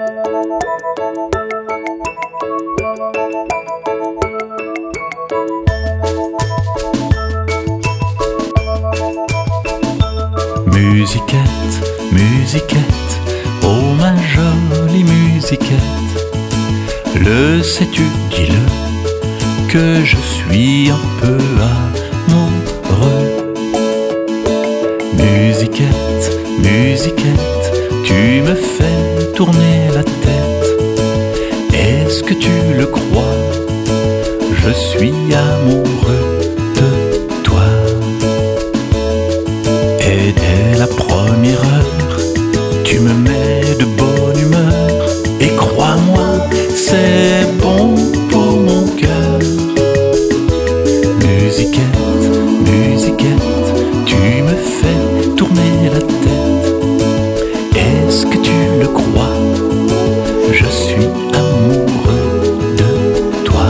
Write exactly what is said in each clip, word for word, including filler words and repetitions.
Musiquette, musiquette, oh ma jolie musiquette, le sais-tu, dis-le, que je suis un peu amoureux. Musiquette, musiquette, tu me fais tourner la tête. Est-ce que tu le crois? Je suis amoureux de toi. Et dès la première heure, tu me mets de bonne humeur. Et crois-moi, c'est bon pour mon cœur. Musiquette, musiquette, tu me fais tourner la tête. Est-ce que tu le crois? Je suis amoureux de toi.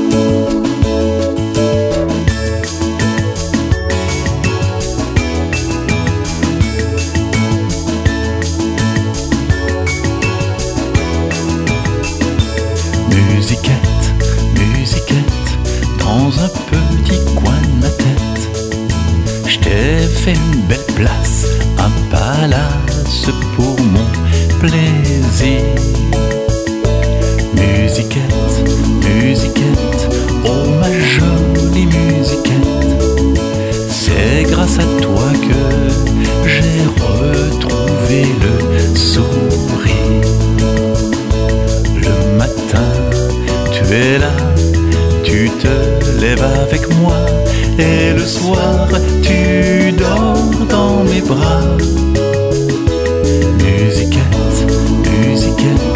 Musiquette, musiquette, dans un petit coin de ma tête, je t'ai fait une belle place, un palace pour mon plaisir. Musiquette, musiquette, oh ma jolie musiquette, c'est grâce à toi que j'ai retrouvé le sourire. Le matin, tu es là, tu te lèves avec moi, et le soir, tu dors dans mes bras. Musiquette, musiquette,